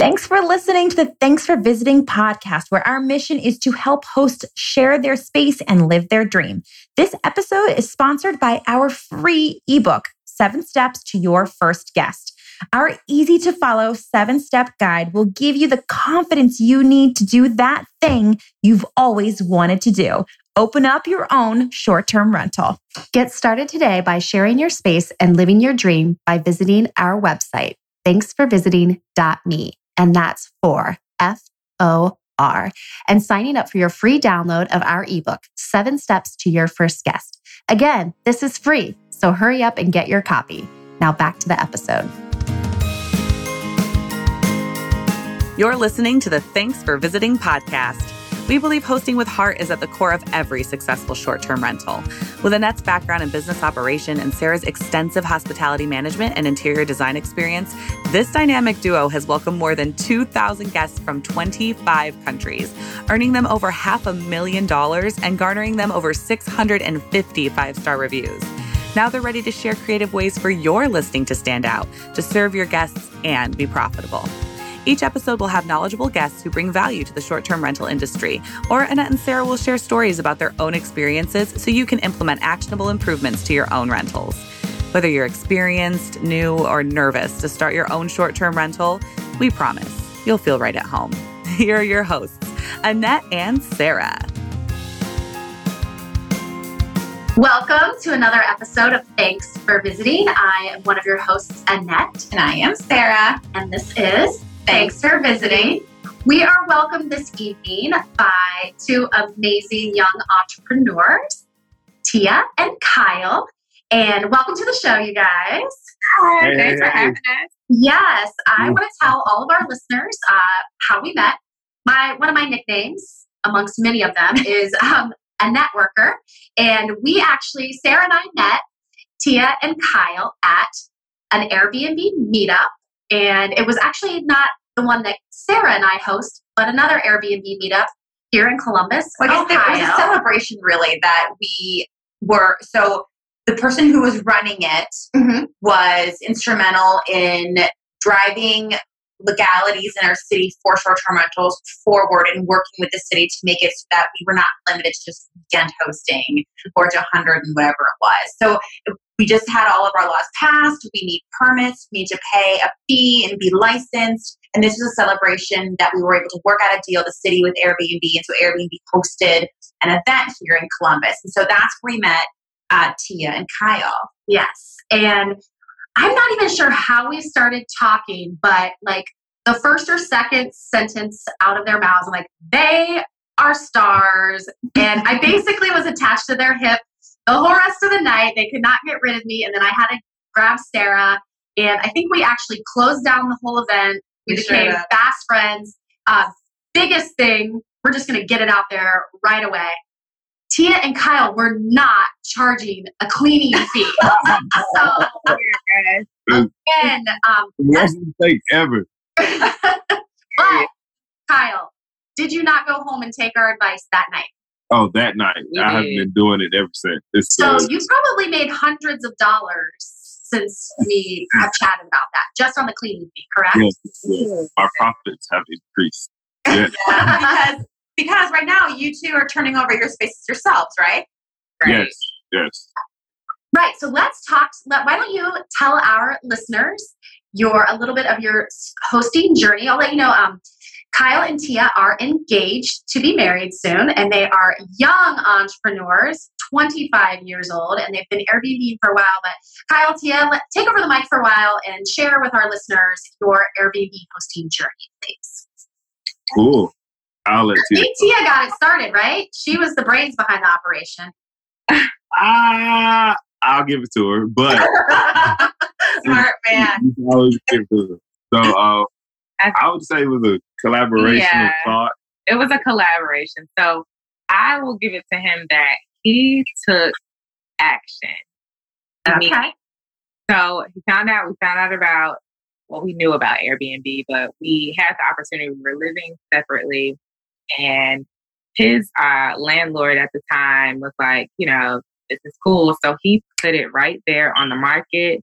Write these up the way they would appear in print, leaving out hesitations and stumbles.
Thanks for listening to the Thanks for Visiting podcast, where our mission is to help hosts share their space and live their dream. This episode is sponsored by our free ebook, 7 Steps to Your First Guest. Our easy to follow 7-step guide will give you the confidence you need to do that thing you've always wanted to do. Open up your own short-term rental. Get started today by sharing your space and living your dream by visiting our website, thanksforvisiting.me. And that's for FOR. And signing up for your free download of our ebook, 7 Steps to Your First Guest. Again, this is free, so hurry up and get your copy. Now back to the episode. You're listening to the Thanks for Visiting podcast. We believe hosting with heart is at the core of every successful short-term rental. With Annette's background in business operation and Sarah's extensive hospitality management and interior design experience, this dynamic duo has welcomed more than 2,000 guests from 25 countries, earning them over $500,000 and garnering them over 650 five-star reviews. Now they're ready to share creative ways for your listing to stand out, to serve your guests, and be profitable. Each episode will have knowledgeable guests who bring value to the short-term rental industry, or Annette and Sarah will share stories about their own experiences so you can implement actionable improvements to your own rentals. Whether you're experienced, new, or nervous to start your own short-term rental, we promise you'll feel right at home. Here are your hosts, Annette and Sarah. Welcome to another episode of Thanks for Visiting. I am one of your hosts, Annette. And I am Sarah. And this is Thanks for Visiting. We are welcomed this evening by 2 amazing young entrepreneurs, Tia and Kyle. And welcome to the show, you guys. Hi, thanks for having us. Yes, I want to tell all of our listeners how we met. One of my nicknames, amongst many of them, is a networker. And we actually, Sarah and I met Tia and Kyle at an Airbnb meetup. And it was actually not the one that Sarah and I host, but another Airbnb meetup here in Columbus, Ohio. It was a celebration, really, that we were. So the person who was running it was instrumental in driving legalities in our city for short-term rentals forward and working with the city to make it so that we were not limited to just weekend hosting or to 100 and whatever it was. So we just had all of our laws passed. We need permits. We need to pay a fee and be licensed. And this was a celebration that we were able to work out a deal, the city with Airbnb. And so Airbnb hosted an event here in Columbus. And so that's where we met Tia and Kyle. Yes. And I'm not even sure how we started talking, but like the first or second sentence out of their mouths, I'm like, they are stars. And I basically was attached to their hip the whole rest of the night. They could not get rid of me. And then I had to grab Sarah. And I think we actually closed down the whole event. We became fast friends. Biggest thing, we're just going to get it out there right away. Tia and Kyle were not charging a cleaning fee. So, again, worst mistake ever. But, Kyle, did you not go home and take our advice that night? Oh, that night. I have been doing it ever since. So you probably made hundreds of dollars since we have chatted about that, just on the cleaning fee, correct? Yes. Our profits have increased. Yes. Because right now you two are turning over your spaces yourselves, right? Yes. Right. So let's talk. Why don't you tell our listeners a little bit of your hosting journey? I'll let you know. Kyle and Tia are engaged to be married soon, and they are young entrepreneurs, 25 years old, and they've been Airbnb for a while. But Kyle, Tia, take over the mic for a while and share with our listeners your Airbnb hosting journey, please. Cool. I'll let Tia. Tia got it started, right? She was the brains behind the operation. I'll give it to her, but smart man. Always give it to her. So I would say it was a collaboration of thought. It was a collaboration. So I will give it to him that he took action. Okay. So we found out about what we knew about Airbnb, but we had the opportunity. We were living separately, and his landlord at the time was like, this is cool. So he put it right there on the market.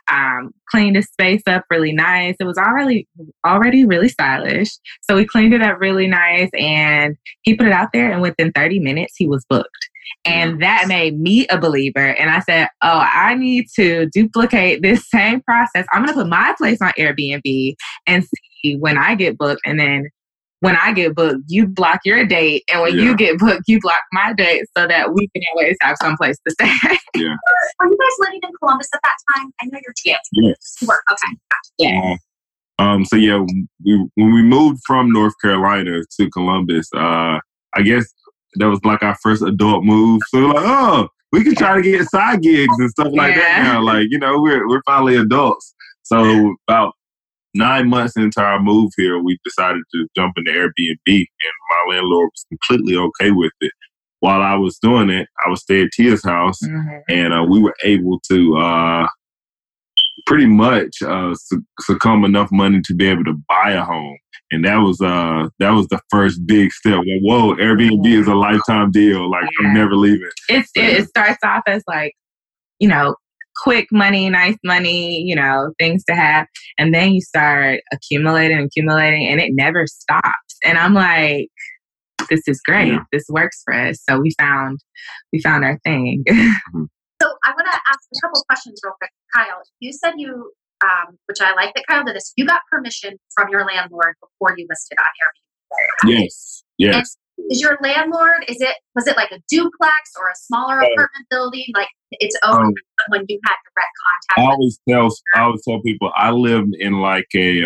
Cleaned his space up really nice. It was already really stylish. So we cleaned it up really nice and he put it out there, and within 30 minutes he was booked. And that made me a believer. And I said, oh, I need to duplicate this same process. I'm going to put my place on Airbnb and see when I get booked. And then when I get booked, you block your date. And when you get booked, you block my date so that we can always have some place to stay. Yeah. Were you guys living in Columbus at that time? I know you're two. Yes. You were. Okay. Gotcha. Yeah. So yeah, when we moved from North Carolina to Columbus, I guess that was like our first adult move. So we're like, oh, we can try to get side gigs and stuff like that now. Like, you know, we're finally adults. So about 9 months into our move here, we decided to jump into Airbnb, and my landlord was completely okay with it. While I was doing it, I would stay at Tia's house, and we were able to pretty much succumb enough money to be able to buy a home. And that was the first big step. Like, whoa, Airbnb is a lifetime deal. Like, I'm never leaving. It starts off as like, you know, quick money, nice money, you know, things to have. And then you start accumulating, and it never stops. And I'm like, this is great. Yeah. This works for us. So we found our thing. So I want to ask a couple of questions real quick. Kyle, you said you, which I like that Kyle did this, you got permission from your landlord before you listed on Airbnb. Yes. Yes. And is your landlord, was it like a duplex or a smaller apartment building? Like its own when you had direct contact? I always tell people I lived in like a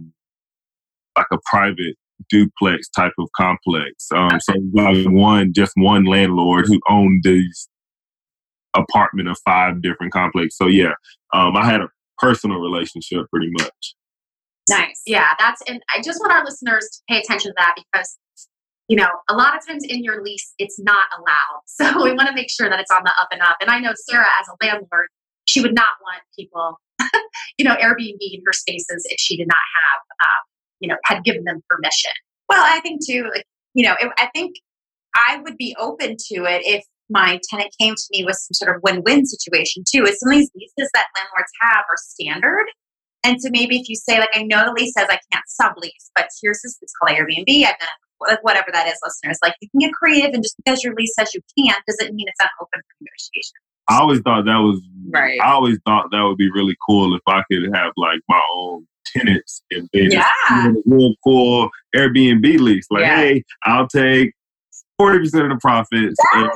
private duplex type of complex. So like one landlord who owned these apartment of 5 different complexes. So yeah, I had a personal relationship pretty much. Nice. Yeah, and I just want our listeners to pay attention to that because, you know, a lot of times in your lease, it's not allowed. So we want to make sure that it's on the up and up. And I know Sarah, as a landlord, she would not want people, you know, Airbnb in her spaces if she did not have, had given them permission. Well, I think too, like, you know, I think I would be open to it if my tenant came to me with some sort of win-win situation too. Is some of these leases that landlords have are standard. And so maybe if you say, like, I know the lease says I can't sublease, but here's this, it's called Airbnb. I've done whatever that is, listeners. Like, you can get creative, and just because your lease says you can't doesn't mean it's not open for negotiation. I always thought that was right. I always thought that would be really cool if I could have like my own tenants and then a real cool Airbnb lease. Like, hey, I'll take 40% of the profits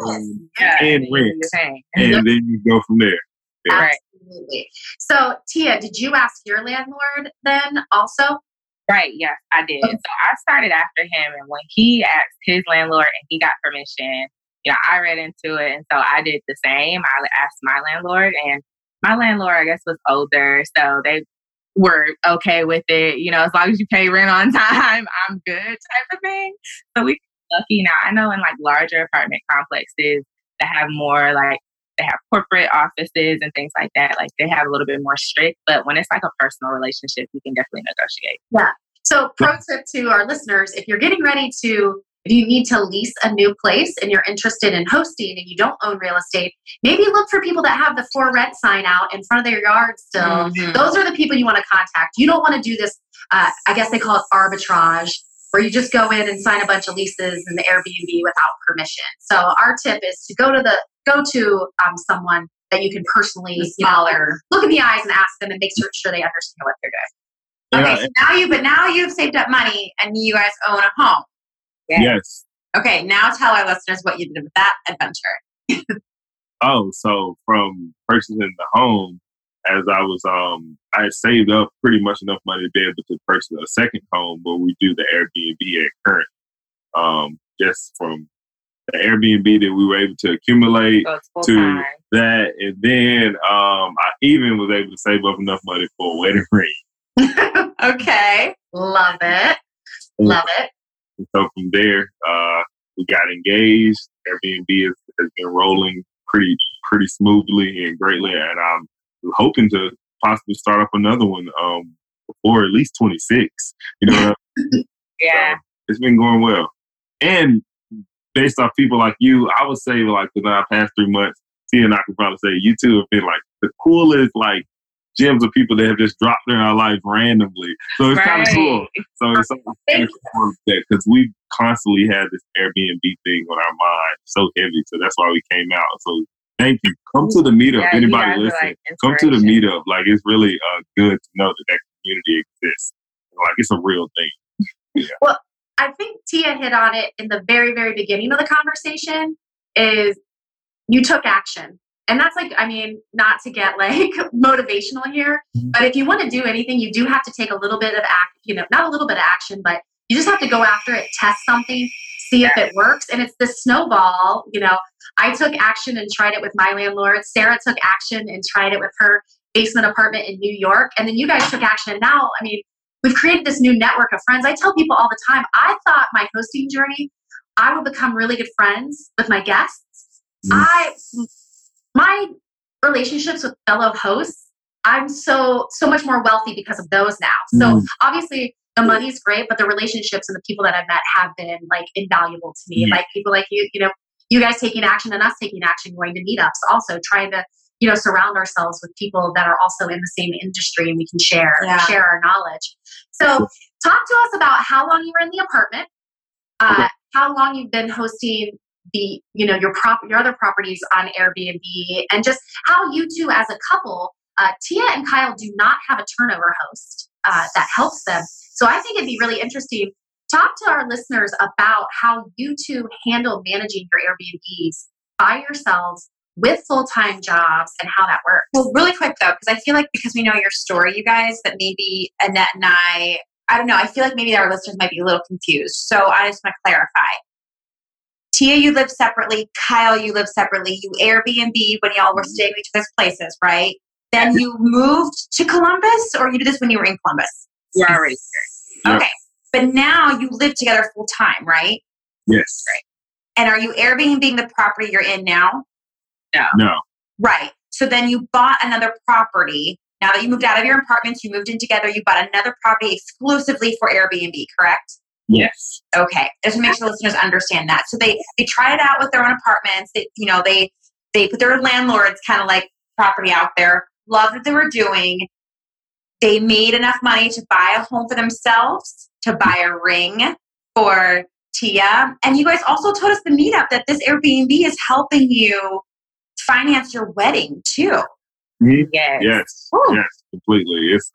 and rent, and then you go from there. Yeah. Absolutely. So, Tia, did you ask your landlord then also? Right. Yes, I did. So I started after him, and when he asked his landlord and he got permission, you know, I read into it, and so I did the same. I asked my landlord, and my landlord, I guess, was older, so they were okay with it. You know, as long as you pay rent on time, I'm good, type of thing. So we lucky now. I know in like larger apartment complexes that have more like they have corporate offices and things like that. Like they have a little bit more strict, but when it's like a personal relationship, you can definitely negotiate. Yeah. So pro tip to our listeners, if you need to lease a new place and you're interested in hosting and you don't own real estate, maybe look for people that have the for rent sign out in front of their yard still. Mm-hmm. Those are the people you want to contact. You don't want to do this, I guess they call it arbitrage, where you just go in and sign a bunch of leases in the Airbnb without permission. So our tip is to go to someone that you can personally, look in the eyes and ask them and make sure they understand what they're doing. Okay, so now you've saved up money and you guys own a home. Yes. Okay, now tell our listeners what you did with that adventure. So from purchasing the home, as I was, I had saved up pretty much enough money to be able to purchase a second home where we do the Airbnb at current. Just from the Airbnb that we were able to accumulate to that. And then I even was able to save up enough money for a wedding ring. Okay. Love it. Love it. And so from there, we got engaged. Airbnb has been rolling pretty smoothly and greatly. And I'm hoping to possibly start up another one before at least 26. You know, yeah, so it's been going well. And based off people like you, I would say like within our past 3 months, Tia and I can probably say you two have been like the coolest like gems of people that have just dropped in our life randomly. So it's kind of cool. So it's kind of cool because we constantly had this Airbnb thing on our mind, so heavy. So that's why we came out. So thank you. Come to the meetup. Anybody listening, come to the meetup. Like, it's really good to know that community exists. Like, it's a real thing. Yeah. Well, I think Tia hit on it in the very, very beginning of the conversation is you took action. And that's like, I mean, not to get like motivational here, but if you want to do anything, you do have to take a little bit of not a little bit of action, but you just have to go after it, test something, see if it works. And it's the snowball. I took action and tried it with my landlord. Sarah took action and tried it with her basement apartment in New York. And then you guys took action. And now, I mean, we've created this new network of friends. I tell people all the time, I thought my hosting journey, I would become really good friends with my guests. My relationships with fellow hosts, I'm so much more wealthy because of those now. So obviously the money's great, but the relationships and the people that I've met have been like invaluable to me. Like people like you, you guys taking action and us taking action, going to meetups, also trying to, surround ourselves with people that are also in the same industry and we can share our knowledge. So talk to us about how long you were in the apartment, how long you've been hosting the, your other properties on Airbnb, and just how you two as a couple, Tia and Kyle do not have a turnover host that helps them. So I think it'd be really interesting. Talk to our listeners about how you two handle managing your Airbnbs by yourselves with full-time jobs and how that works. Well, really quick though, because I feel like because we know your story, you guys, that maybe Annette and I don't know, I feel like maybe our listeners might be a little confused. So I just want to clarify. Tia, you live separately. Kyle, you live separately. You Airbnb when y'all were staying at each other's places, right? Then you moved to Columbus, or you did this when you were in Columbus? We're already here. Okay. But now you live together full time, right? Yes. Right. And are you Airbnb-ing the property you're in now? No. Right. So then you bought another property. Now that you moved out of your apartments, you moved in together, you bought another property exclusively for Airbnb, correct? Yes. Okay. Just to make sure listeners understand that. So they tried it out with their own apartments. They put their landlord's kind of like property out there, loved what they were doing. They made enough money to buy a home for themselves, to buy a ring for Tia. And you guys also told us the meetup that this Airbnb is helping you finance your wedding too. Mm-hmm. Yes, completely. It's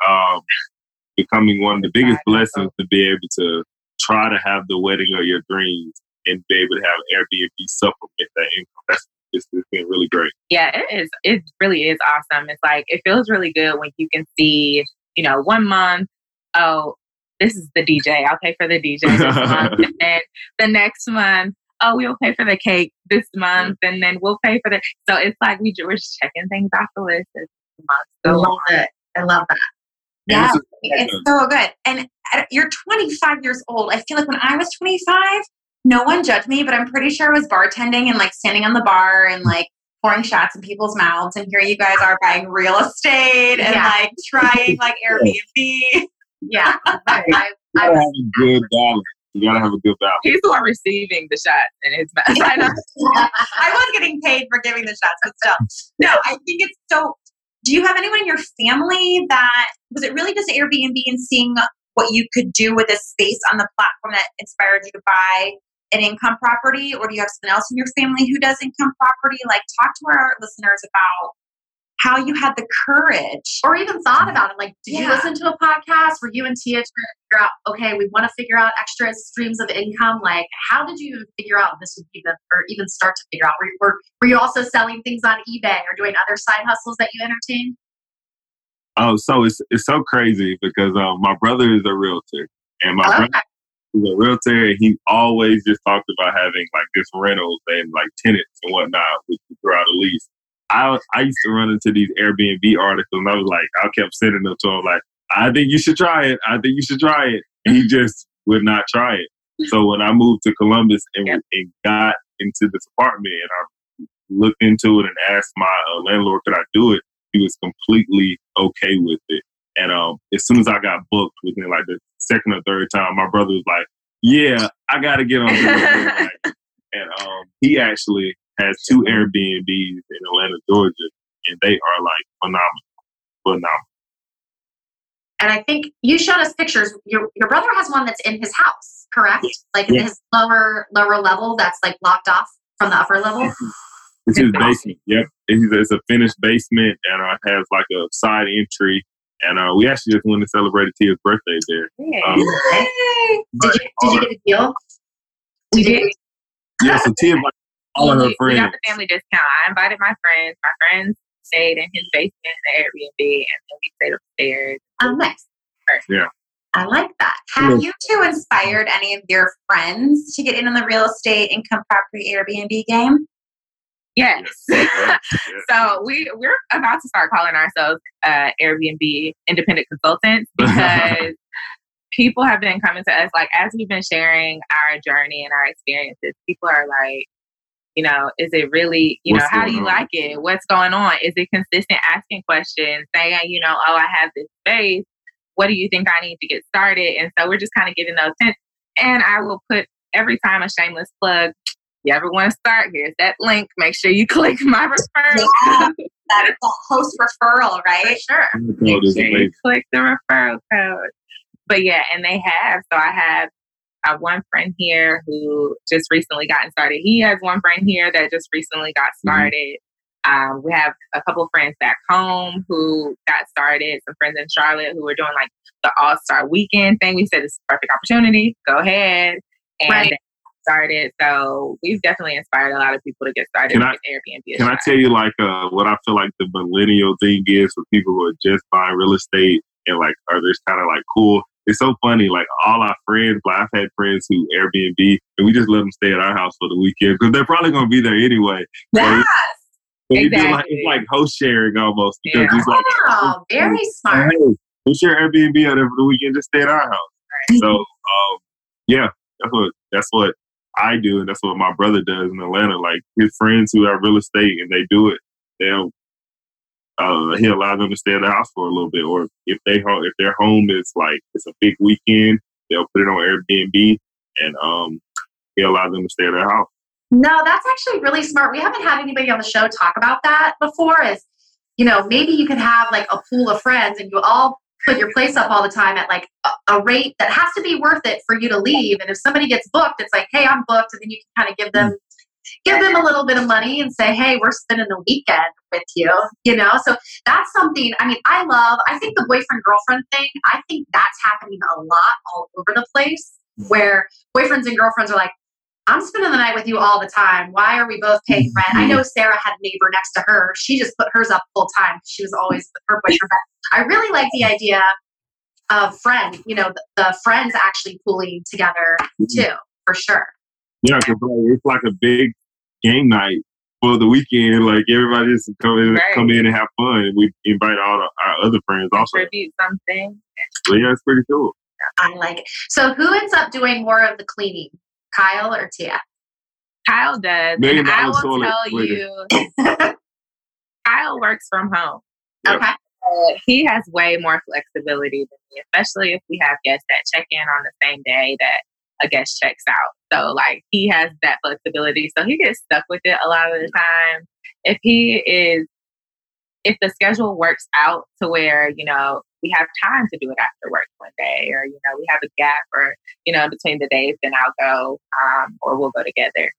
becoming one of the biggest blessings to be able to try to have the wedding of your dreams and be able to have Airbnb supplement that income. It's been really great. Yeah, it is. It really is awesome. It's like, it feels really good when you can see, 1 month, oh, this is the DJ. I'll pay for the DJ this month. And then the next month, oh, we'll pay for the cake this month. And then we'll pay for the... So it's like we're just checking things off the list as the months go on. I love that. Yeah, it's so good. And you're 25 years old. I feel like when I was 25, no one judged me, but I'm pretty sure I was bartending and like standing on the bar and like pouring shots in people's mouths. And here you guys are buying real estate and like trying like Airbnb. Yeah. I have a good balance. You gotta have a good balance. He's the one receiving the shots in his mouth. I was getting paid for giving the shots, but still. No, I think it's so... Do you have anyone in your family that... Was it really just Airbnb and seeing what you could do with this space on the platform that inspired you to buy an income property? Or do you have someone else in your family who does income property? Like, talk to our listeners about how you had the courage. Or even thought about it. Like, did you listen to a podcast where you and Tia trying to figure out, okay, we want to figure out extra streams of income? Like, how did you figure out this would be or even start to figure out? Were you also selling things on eBay or doing other side hustles that you entertain? Oh, so it's so crazy because my brother is a realtor. And my brother is a realtor, and he always just talked about having like this rentals and like tenants and whatnot throughout a lease. I used to run into these Airbnb articles, and I was like, I kept sending them to him like, I think you should try it. I think you should try it. And he just would not try it. So when I moved to Columbus and got into this apartment, and I looked into it and asked my landlord, could I do it? He was completely okay with it. And as soon as I got booked within like the second or third time, my brother was like, yeah, I got to get on this. And he actually has 2 Airbnbs in Atlanta, Georgia, and they are like phenomenal. And I think you showed us pictures. Your brother has one that's in his house, correct? Like in his lower level that's like blocked off from the upper level? It's his basement. Yep. It's a finished basement and it has like a side entry. And we actually just went to celebrate Tia's birthday there. Did you get a deal? We did. Yeah, so Tia invited all of her friends. We got the family discount. I invited my friends. My friends stayed in his basement in the Airbnb, and then we stayed upstairs. Oh, nice. Yeah. I like that. Have you two inspired any of your friends to get in on the real estate income property Airbnb game? Yes. So we're about to start calling ourselves Airbnb independent consultants because people have been coming to us, like, as we've been sharing our journey and our experiences, people are like, you know, is it really, you know, how do you like it? What's going on? Is it consistent asking questions, saying, you know, oh, I have this space. What do you think I need to get started? And so we're just kind of giving those hints. And I will put every time a shameless plug. You ever want to start, here's that link. Make sure you click my referral. Yeah, that is a host referral, right? For sure. Make sure you click the referral code. But yeah, and they have. So I have one friend here who just recently gotten started. He has one friend here that just recently got started. We have a couple of friends back home who got started. Some friends in Charlotte who are doing like the All-Star Weekend thing. We said it's a perfect opportunity. Go ahead. And started. So we've definitely inspired a lot of people to get started with Airbnb. Can I tell you like what I feel like the millennial thing is for people who are just buying real estate and like are just kind of like cool? It's so funny. Like all our friends, like I've had friends who Airbnb and we just let them stay at our house for the weekend because they're probably going to be there anyway. Yes. So exactly. It's like host sharing almost because it's like, very smart. Hey, we share Airbnb out there for the weekend, just stay at our house. Right. So yeah, that's what I do, and that's what my brother does in Atlanta. Like his friends who have real estate and they do it, he allows them to stay at the house for a little bit. Or if their home is like it's a big weekend, they'll put it on Airbnb and he allows them to stay at their house. No, that's actually really smart. We haven't had anybody on the show talk about that before. Is, you know, maybe you could have like a pool of friends and you all put your place up all the time at like a rate that has to be worth it for you to leave. And if somebody gets booked, it's like, hey, I'm booked. And then you can kind of give them a little bit of money and say, hey, we're spending the weekend with you, you know? So that's something, I mean, I think the boyfriend-girlfriend thing, I think that's happening a lot all over the place where boyfriends and girlfriends are like, I'm spending the night with you all the time. Why are we both paying rent? I know Sarah had a neighbor next to her. She just put hers up full time. She was always with her boyfriend. But I really like the idea of the friends actually pooling together too, for sure. Yeah, because it's like a big game night for the weekend. Like everybody just come in and have fun. We invite all our other friends also. Contribute something. So yeah, it's pretty cool. I like it. So who ends up doing more of the cleaning? Kyle or Tia? Kyle does. And I will tell you, Kyle works from home. Okay. He has way more flexibility than me, especially if we have guests that check in on the same day that a guest checks out. So like he has that flexibility. So he gets stuck with it a lot of the time. If the schedule works out to where, you know, we have time to do it after work one day, or, you know, we have a gap or, you know, between the days, then I'll go, or we'll go together.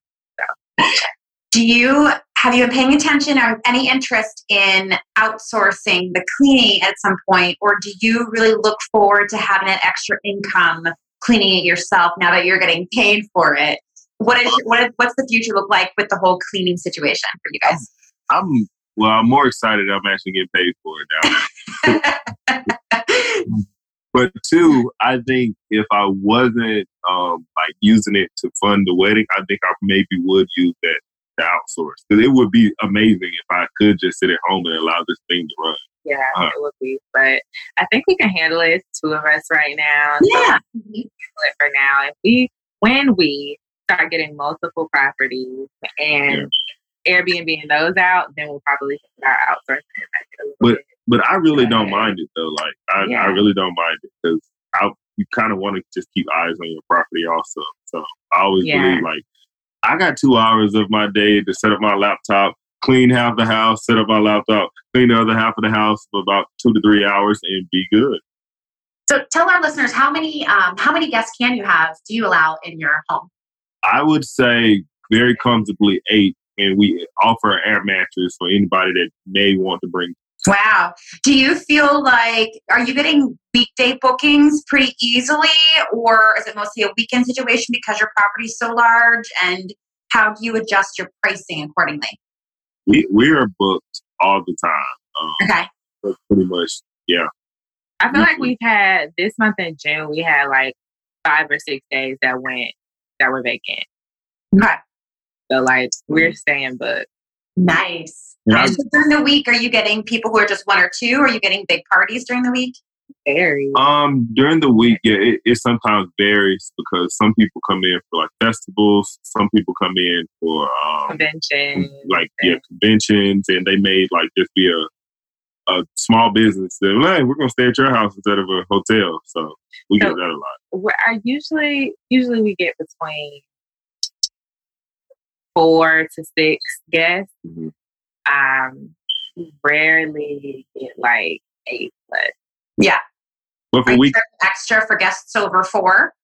So. Have you been paying attention or any interest in outsourcing the cleaning at some point, or do you really look forward to having an extra income cleaning it yourself now that you're getting paid for it? What's the future look like with the whole cleaning situation for you guys? I'm more excited I'm actually getting paid for it now. But two, I think if I wasn't like using it to fund the wedding, I think I maybe would use that to outsource. Because it would be amazing if I could just sit at home and allow this thing to run. Yeah, it would be. But I think we can handle it. It's two of us right now. Yeah. So we can handle it for now. When we start getting multiple properties and Airbnb those out, then we'll probably start outsourcing it. But I really don't mind it though. Like I really don't mind it because you kind of want to just keep eyes on your property also. So I always believe like I got 2 hours of my day to set up my laptop, clean half the house, set up my laptop, clean the other half of the house for about 2 to 3 hours and be good. So tell our listeners how many guests do you allow in your home? I would say very comfortably 8, and we offer an air mattress for anybody that may want to bring. Wow. Do you feel like, are you getting weekday bookings pretty easily, or is it mostly a weekend situation because your property is so large? And how do you adjust your pricing accordingly? We are booked all the time. Okay. So pretty much, yeah. I feel like we've had, this month in June, we had like 5 or 6 days that were vacant. Okay. So like we're staying booked. Nice. Yeah. So during the week, are you getting people who are just 1 or 2? Or are you getting big parties during the week? Very. During the week, yeah, it sometimes varies because some people come in for like festivals, some people come in for conventions, conventions, and they may like just be a small business. That, hey, we're gonna stay at your house instead of a hotel, so we get that a lot. I usually we get between 4 to 6 guests. Mm-hmm. Rarely get like 8, but yeah. But for week extra for guests over 4?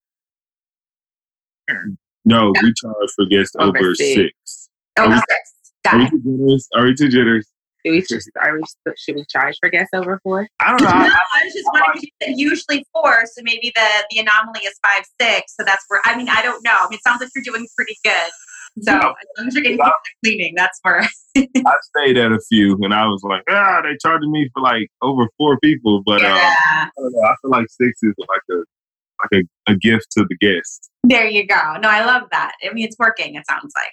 No, we charge for guests over 6. Over 6. Got it. Are we too generous? Should we charge for guests over 4? I don't know. No, I was just wondering because you said usually 4, so maybe the anomaly is 5, 6. So that's where, I don't know. It sounds like you're doing pretty good. So as long as you're getting people cleaning, that's where. I stayed at a few, and I was like, they charging me for like over 4 people, but I don't know. I feel like 6 is like a gift to the guests. There you go. No, I love that. It's working. It sounds like.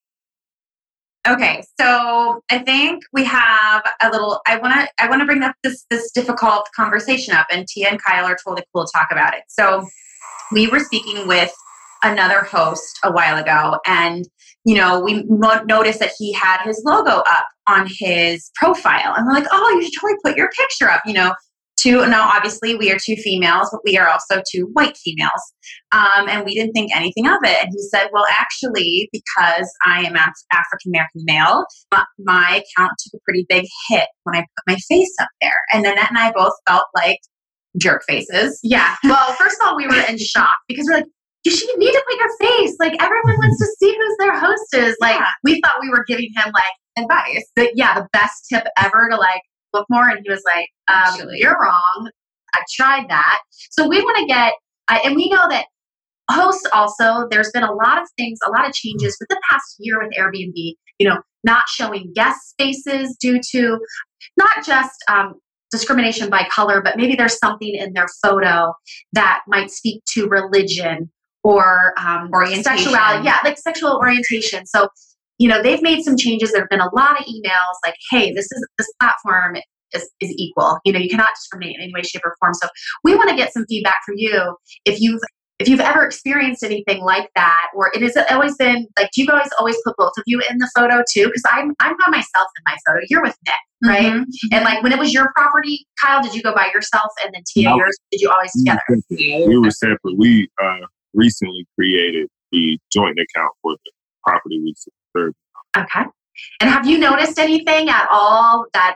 Okay, so I think we have a little. I want to bring up this difficult conversation up, and Tia and Kyle are totally cool to talk about it. So we were speaking with another host a while ago, and we noticed that he had his logo up on his profile, and we're like, oh, you should totally put your picture up. Now obviously we are 2 females, but we are also 2 white females, and we didn't think anything of it. And he said, well, actually, because I am African American male, my account took a pretty big hit when I put my face up there, and Nanette and I both felt like jerk faces. Yeah. Well, first of all, we were in shock because we're like, you need to put your face. Like, everyone wants to see who's their host is. Like, we thought we were giving him like advice. But the best tip ever to like look more. And he was like, you're wrong. I tried that. So we want to get, and we know that hosts also, there's been a lot of things, a lot of changes with the past year with Airbnb, not showing guest faces due to not just, discrimination by color, but maybe there's something in their photo that might speak to religion or sexuality. Yeah, like sexual orientation. So, they've made some changes. There have been a lot of emails like, hey, this platform is equal. You cannot discriminate in any way, shape, or form. So we want to get some feedback from you if you've ever experienced anything like that, or it has always been like, do you guys always put both of you in the photo too? Because I'm by myself in my photo. You're with Nick, right? Mm-hmm. And like when it was your property, Kyle, did you go by yourself? And then Tia, yours? Did you always together? We were separate. We recently created the joint account for the property we served. Okay. And have you noticed anything at all that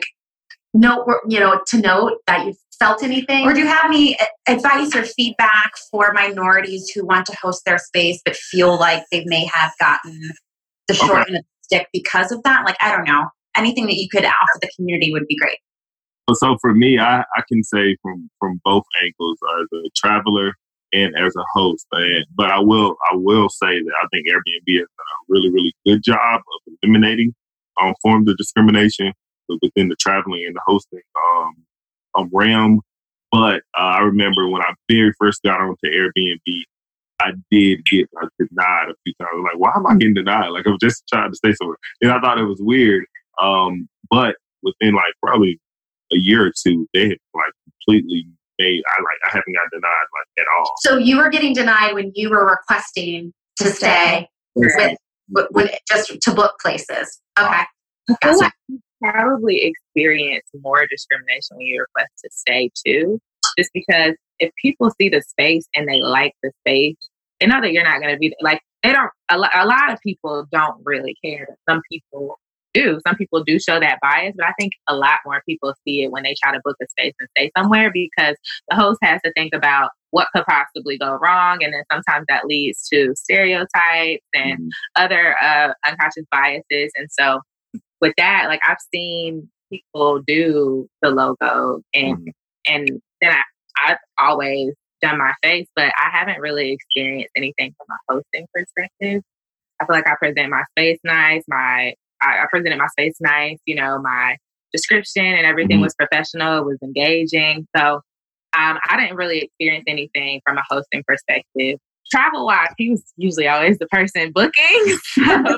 to note that you've felt anything? Or do you have any advice or feedback for minorities who want to host their space but feel like they may have gotten the short end of the stick because of that? Like, I don't know. Anything that you could offer the community would be great. So for me, I can say from both angles, as a traveler and as a host. But I will say that I think Airbnb has done a really, really good job of eliminating forms of discrimination within the traveling and the hosting realm. But I remember when I very first got onto Airbnb, I did get denied a few times. I was like, why am I getting denied? Like, I'm just trying to stay somewhere. And I thought it was weird. But within like probably a year or 2, they had like completely made, I haven't got denied like at all. So you were getting denied when you were requesting to stay with just to book places. Okay. I feel like you probably experience more discrimination when you request to stay too. Just because if people see the space and they like the space, they know that you're not going to be like, they don't, a lot of people don't really care. Some people do. Some people do show that bias, but I think a lot more people see it when they try to book a space and stay somewhere, because the host has to think about what could possibly go wrong. And then sometimes that leads to stereotypes and other unconscious biases. And so with that, like, I've seen people do the logo and then I've always done my face, but I haven't really experienced anything from a hosting perspective. I feel like I present my space nice. I presented my space nice. You know, my description and everything was professional, it was engaging. So I didn't really experience anything from a hosting perspective. Travel-wise, he was usually always the person booking. So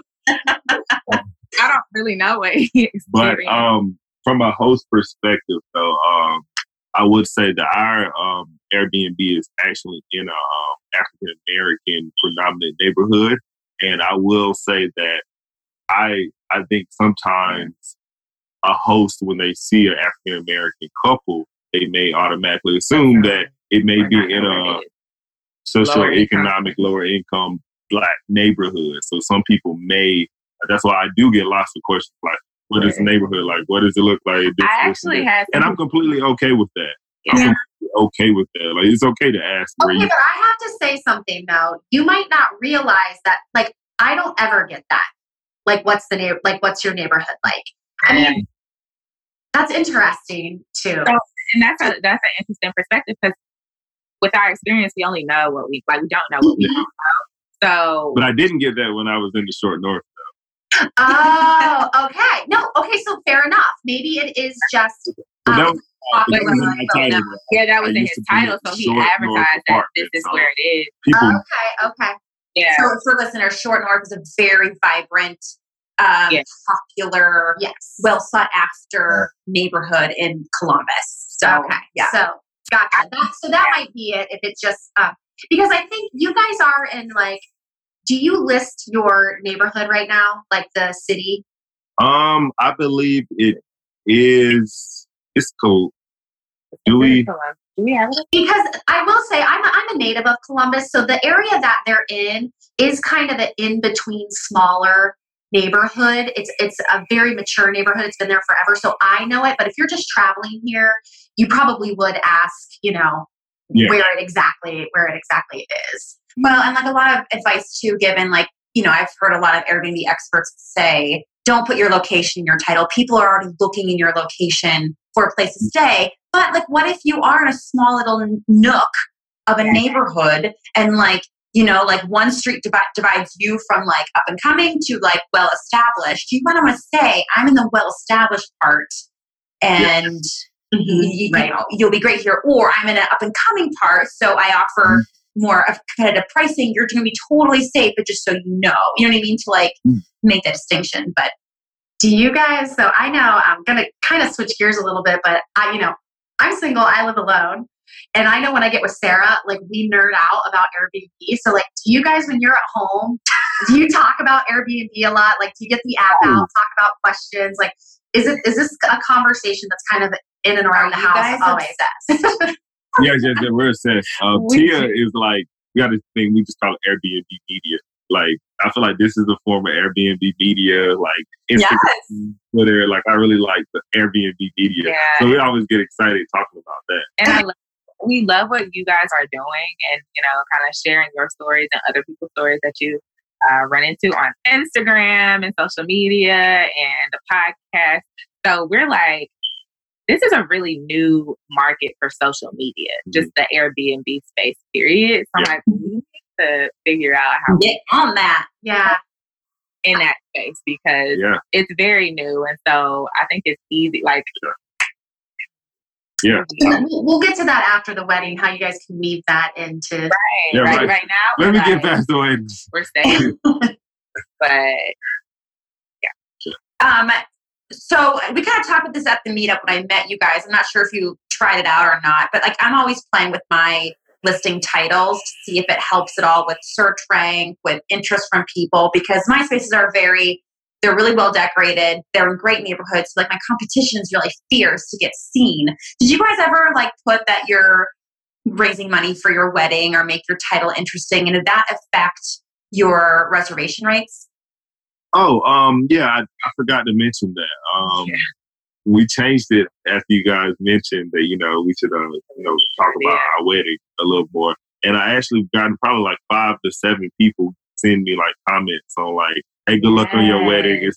I don't really know what he experienced. But from a host perspective, though, I would say that our Airbnb is actually in a African American predominant neighborhood, and I will say that I think sometimes a host, when they see an African American couple, they may automatically assume that it may be in a socioeconomic, lower income Black neighborhood. So some people may. That's why I do get lots of questions like, "What is the neighborhood like? What does it look like?" And I'm completely okay with that. Yeah. I'm okay with that. Like, it's okay to ask. Okay, but I have to say something though. You might not realize that. Like, I don't ever get that. Like, what's your neighborhood like? I mean, that's interesting too. So, and that's an interesting perspective, because with our experience, we only know what we like. We don't know what we don't know. So, but I didn't get that when I was in the short north. Oh, okay. No, okay. So fair enough. Maybe it is just. That was in his title, so he advertised that this is where it is. Okay. Yeah. So for listeners, Short North is a very vibrant, popular, well sought after neighborhood in Columbus. So So gotcha. That might be it. If it's just because I think you guys are in like. Do you list your neighborhood right now, like the city? I believe it is. It's cool. Do we have it? Because I will say I'm a native of Columbus, so the area that they're in is kind of an in between smaller neighborhood. It's a very mature neighborhood. It's been there forever, so I know it. But if you're just traveling here, you probably would ask, where it exactly is. Well, and like a lot of advice too, given like, I've heard a lot of Airbnb experts say, don't put your location in your title. People are already looking in your location for a place to stay. But like, what if you are in a small little nook of a neighborhood and like, like one street divides you from like up and coming to like well established. You want to say, I'm in the well established part and you'll be great here. Or I'm in an up and coming part, so I offer more of competitive pricing. You're going to be totally safe, but just so you know what I mean, to like make that distinction. But do you guys? So I know I'm going to kind of switch gears a little bit, but I'm single. I live alone, and I know when I get with Sarah, like we nerd out about Airbnb. So like, do you guys, when you're at home, do you talk about Airbnb a lot? Like, do you get the app out, talk about questions? Like, is this a conversation that's kind of in and around the house always? Yes, we're obsessed. Tia is like, we got this thing we just call Airbnb media. Like, I feel like this is a form of Airbnb media, like Instagram, Twitter. Like, I really like the Airbnb media. Yeah. So we always get excited talking about that. And we love what you guys are doing and, kind of sharing your stories and other people's stories that you run into on Instagram and social media and the podcast. So we're like, this is a really new market for social media, just the Airbnb space, period. So I'm like, we need to figure out how get on that. Yeah. In that space, because it's very new. And so I think it's easy. Like, we'll get to that after the wedding, how you guys can weave that into. Right now. Let me get past the wedding. We're staying. But, so we kind of talked about this at the meetup when I met you guys. I'm not sure if you tried it out or not, but like I'm always playing with my listing titles to see if it helps at all with search rank, with interest from people, because my spaces are they're really well decorated. They're in great neighborhoods. So like my competition is really fierce to get seen. Did you guys ever like put that you're raising money for your wedding or make your title interesting? And did that affect your reservation rates? Yeah, I forgot to mention that. We changed it after you guys mentioned that, we should, talk about our wedding a little more. And I actually gotten probably like 5 to 7 people send me like comments on like, hey, good luck on your wedding. It's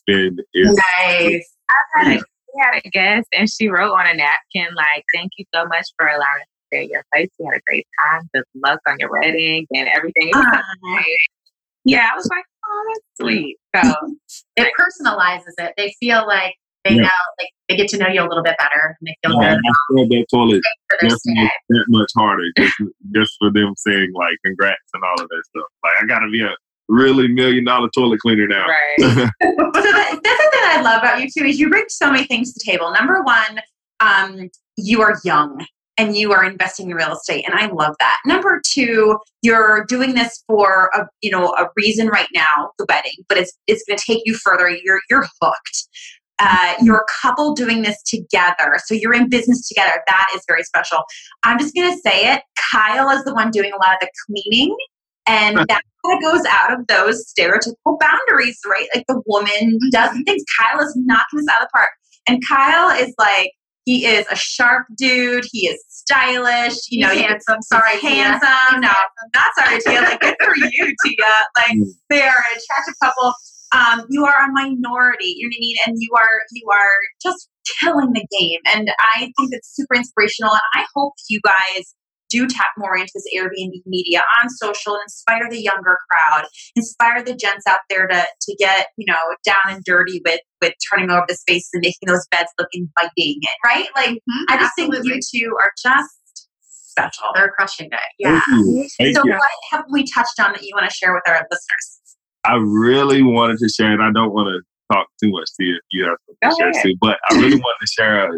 nice. We had a guest and she wrote on a napkin, like, thank you so much for allowing us to share your place. We had a great time. Good luck on your wedding and everything. It was so nice. Yeah, I was like, oh, that's sweet. So it personalizes it. They feel like they know, like they get to know you a little bit better, and they feel good. I feel that toilet that much harder just for them saying like congrats and all of that stuff. Like I gotta be a really $1 million toilet cleaner now. Right. So that's the thing I love about you too is you bring so many things to the table. Number one, you are young and you are investing in real estate, and I love that. Number 2, you're doing this for a reason right now, the wedding, but it's going to take you further. You're hooked. You're a couple doing this together. So you're in business together. That is very special. I'm just going to say it. Kyle is the one doing a lot of the cleaning. And that kind of goes out of those stereotypical boundaries, right? Like the woman does things. Kyle is knocking this out of the park. And Kyle is like, he is a sharp dude. He is stylish. He's handsome. Sorry, handsome. Tia. No, not sorry, Tia. Like, good for you, Tia. Like, they are an attractive couple. You are a minority, you know what I mean? And you are just killing the game. And I think it's super inspirational. And I hope you guys do tap more into this Airbnb media on social and inspire the younger crowd, inspire the gents out there to get, down and dirty with turning over the space and making those beds look inviting, right? Like, I just think you two are just special. They're crushing it. Yeah. Thank you. What haven't we touched on that you want to share with our listeners? I really wanted to share, and I don't want to talk too much to you. You have to share too, but I really wanted to share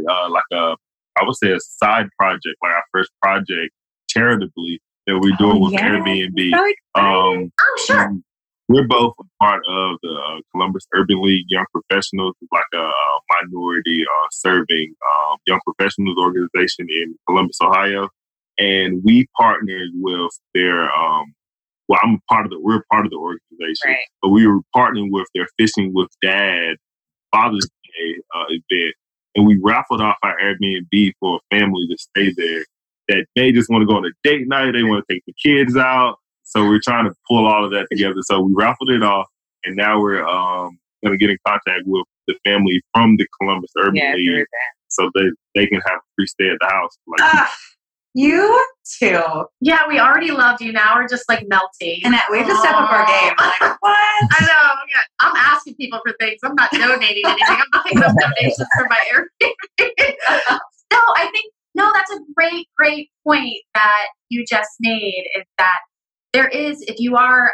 I would say a side project, like our first project charitably that we're doing with Airbnb. So sure. We're both a part of the Columbus Urban League Young Professionals, like a minority serving young professionals organization in Columbus, Ohio, and we partnered with their. We're part of the organization, right. But we were partnering with their Fishing with Dad Father's Day event, and we raffled off our Airbnb for a family to stay there. That they just want to go on a date night, they want to take the kids out, so we're trying to pull all of that together. So we raffled it off, and now we're going to get in contact with the family from the Columbus Urban League, so they can have a free stay at the house. You too. Yeah, we already loved you. Now we're just like melting. And we have to step up our game. Like, what? I know. Yeah. I'm asking people for things. I'm not donating anything. I'm not picking up donations for my Airbnb. No, that's a great point that you just made, is that there is, if you are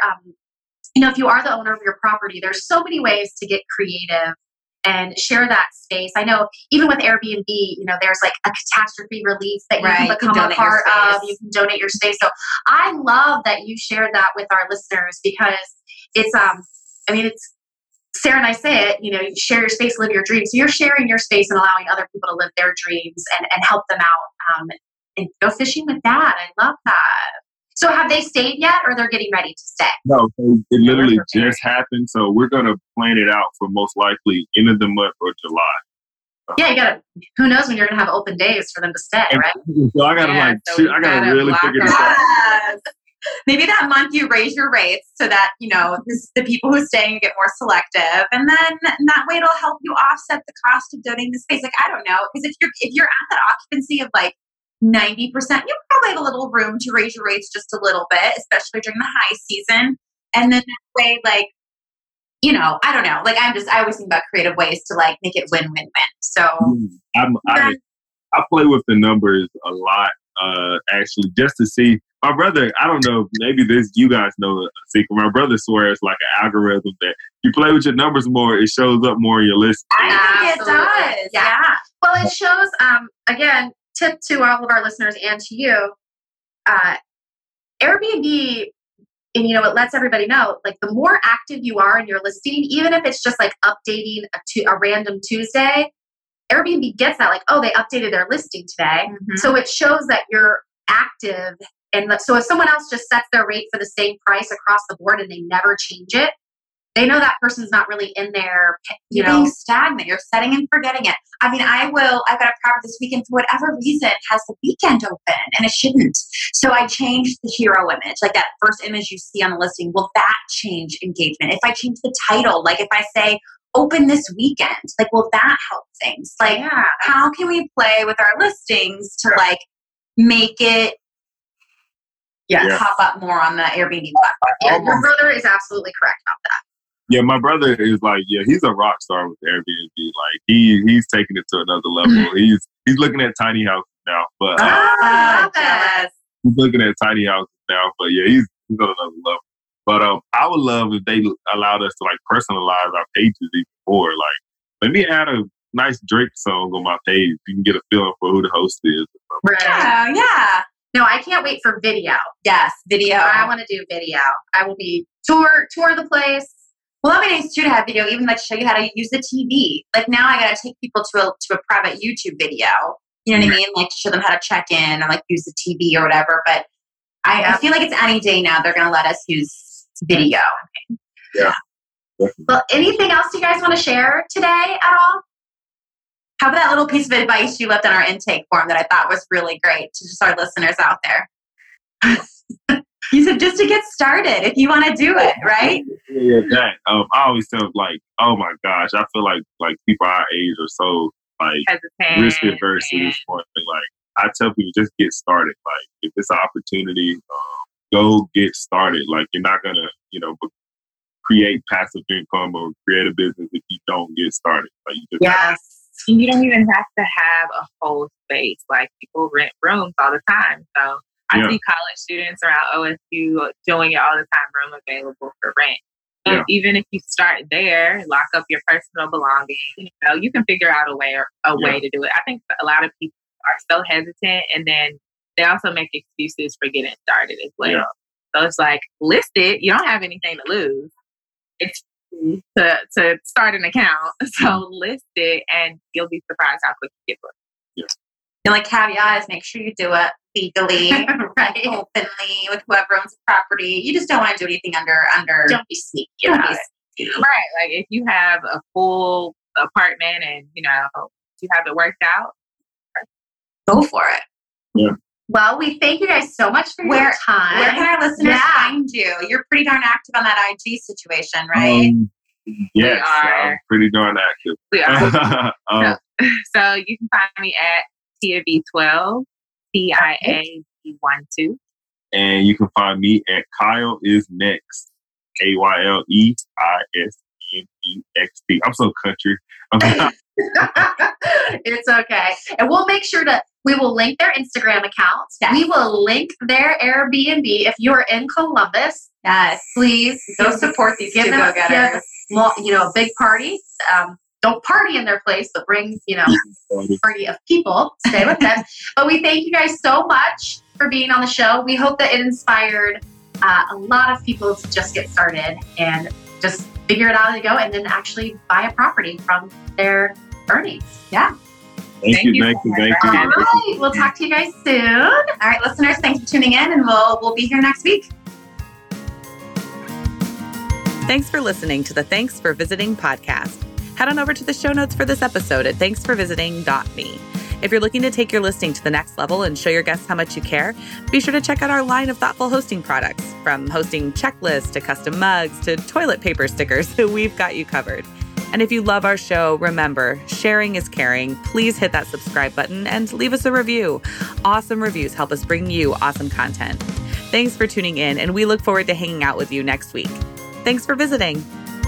the owner of your property, there's so many ways to get creative and share that space. I know even with Airbnb, there's like a catastrophe relief that you can become a part of. You can donate your space. So I love that you shared that with our listeners, because it's, it's, Sarah and I say it, you share your space, live your dreams. So you're sharing your space and allowing other people to live their dreams and help them out. And go fishing with Dad. I love that. So have they stayed yet, or they're getting ready to stay? No, it literally just happened. So we're going to plan it out for most likely end of the month or July. Yeah, who knows when you're going to have open days for them to stay, right? So I got to really figure this out. Maybe that month you raise your rates so that, the people who are staying get more selective. And then that way it'll help you offset the cost of donating the space. Like, I don't know. Because if you're at that occupancy of like 90%, you probably have a little room to raise your rates just a little bit, especially during the high season. And then that way, like, I don't know. Like, I always think about creative ways to like make it win-win-win. So I play with the numbers a lot, actually, just to see. My brother, I don't know, maybe you guys know a secret. My brother swears like an algorithm that you play with your numbers more, it shows up more in your list. I think it does. Yeah. Well, it shows, again, tip to all of our listeners and to you, Airbnb, and it lets everybody know, like, the more active you are in your listing, even if it's just like updating a random Tuesday, Airbnb gets that, like, oh, they updated their listing today. Mm-hmm. So it shows that you're active. And so if someone else just sets their rate for the same price across the board and they never change it, they know that person's not really in there. You're being stagnant. You're setting and forgetting it. I mean, I've got a property this weekend for whatever reason has the weekend open and it shouldn't. So I changed the hero image, like that first image you see on the listing. Will that change engagement? If I change the title, like if I say open this weekend, like will that help things? Like how can we play with our listings to like make it pop up more on the Airbnb platform? Yeah, your brother is absolutely correct about that. Yeah, my brother is like, he's a rock star with Airbnb. Like he's taking it to another level. He's looking at tiny houses now, but he's looking at tiny houses now. But yeah, he's on another level. But I would love if they allowed us to like personalize our pages even more. Like, let me add a nice Drake song on my page. You can get a feeling for who the host is. Right. Yeah. No, I can't wait for video. Yes, video. I want to do video. I will be tour the place. Well, that'd be nice too to have video, even like show you how to use the TV. Like now I got to take people to a private YouTube video. You know what I mean? Like to show them how to check in or like use the TV or whatever. But I feel like it's any day now they're going to let us use video. Yeah. Well, anything else you guys want to share today at all? How about that little piece of advice you left on our intake form that I thought was really great to just our listeners out there? You said just to get started if you want to do it, right? Yeah, that. I always tell like, oh my gosh, I feel like people our age are so like hesitant, risk adverse at this point. Like I tell people, just get started. Like if it's an opportunity, go get started. Like you're not gonna, create passive income or create a business if you don't get started. Like you just you don't even have to have a whole space. Like people rent rooms all the time, so. I see college students around OSU doing it all the time, room available for rent. So even if you start there, lock up your personal belongings, you can figure out a way to do it. I think a lot of people are so hesitant, and then they also make excuses for getting started as well. Yeah. So it's like, list it. You don't have anything to lose. It's to start an account. So list it, and you'll be surprised how quick you get booked. Yeah. And like caveat is make sure you do it legally, right? Openly with whoever owns the property. You just don't want to do anything under. Don't be sneaky about it. Right. Like if you have a full apartment and you have it worked out, go for it. Yeah. Well, we thank you guys so much for your time. Where can our listeners find you? You're pretty darn active on that IG situation, right? Yes, I'm pretty darn active. We are. So you can find me at TIAB12, TIAB12. And you can find me at Kyle is Next, AYLEISNEXT. I'm so country. It's okay. And we'll make sure we will link their Instagram accounts. Yes. We will link their Airbnb. If you are in Columbus, please go support these two go-getters. A big party. Don't party in their place, but bring, a party of people. Stay with them. But we thank you guys so much for being on the show. We hope that it inspired a lot of people to just get started and just figure it out as they go and then actually buy a property from their earnings. Yeah. Thank you. All right. We'll talk to you guys soon. All right, listeners, thanks for tuning in, and we'll be here next week. Thanks for listening to the Thanks for Visiting podcast. Head on over to the show notes for this episode at thanksforvisiting.me. If you're looking to take your listing to the next level and show your guests how much you care, be sure to check out our line of thoughtful hosting products. From hosting checklists to custom mugs to toilet paper stickers, we've got you covered. And if you love our show, remember, sharing is caring. Please hit that subscribe button and leave us a review. Awesome reviews help us bring you awesome content. Thanks for tuning in, and we look forward to hanging out with you next week. Thanks for visiting.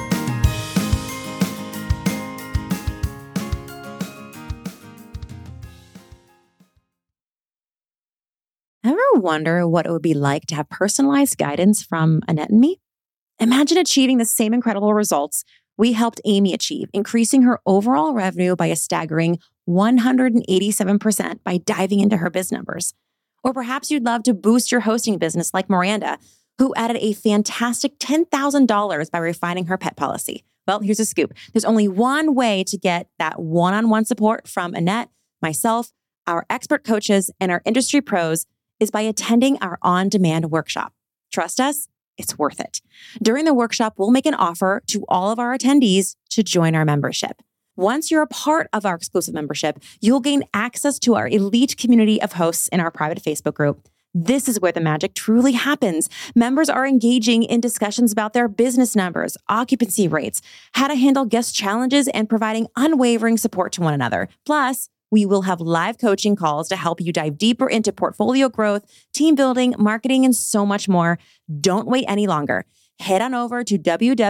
Ever wonder what it would be like to have personalized guidance from Annette and me? Imagine achieving the same incredible results we helped Amy achieve, increasing her overall revenue by a staggering 187% by diving into her biz numbers. Or perhaps you'd love to boost your hosting business like Miranda, who added a fantastic $10,000 by refining her pet policy. Well, here's a scoop. There's only one way to get that one-on-one support from Annette, myself, our expert coaches, and our industry pros is by attending our on-demand workshop. Trust us, it's worth it. During the workshop, we'll make an offer to all of our attendees to join our membership. Once you're a part of our exclusive membership, you'll gain access to our elite community of hosts in our private Facebook group. This is where the magic truly happens. Members are engaging in discussions about their business numbers, occupancy rates, how to handle guest challenges, and providing unwavering support to one another. Plus, we will have live coaching calls to help you dive deeper into portfolio growth, team building, marketing, and so much more. Don't wait any longer. Head on over to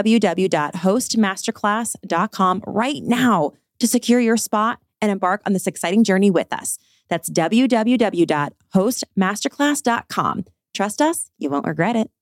www.hostmasterclass.com right now to secure your spot and embark on this exciting journey with us. That's www.hostmasterclass.com. Trust us, you won't regret it.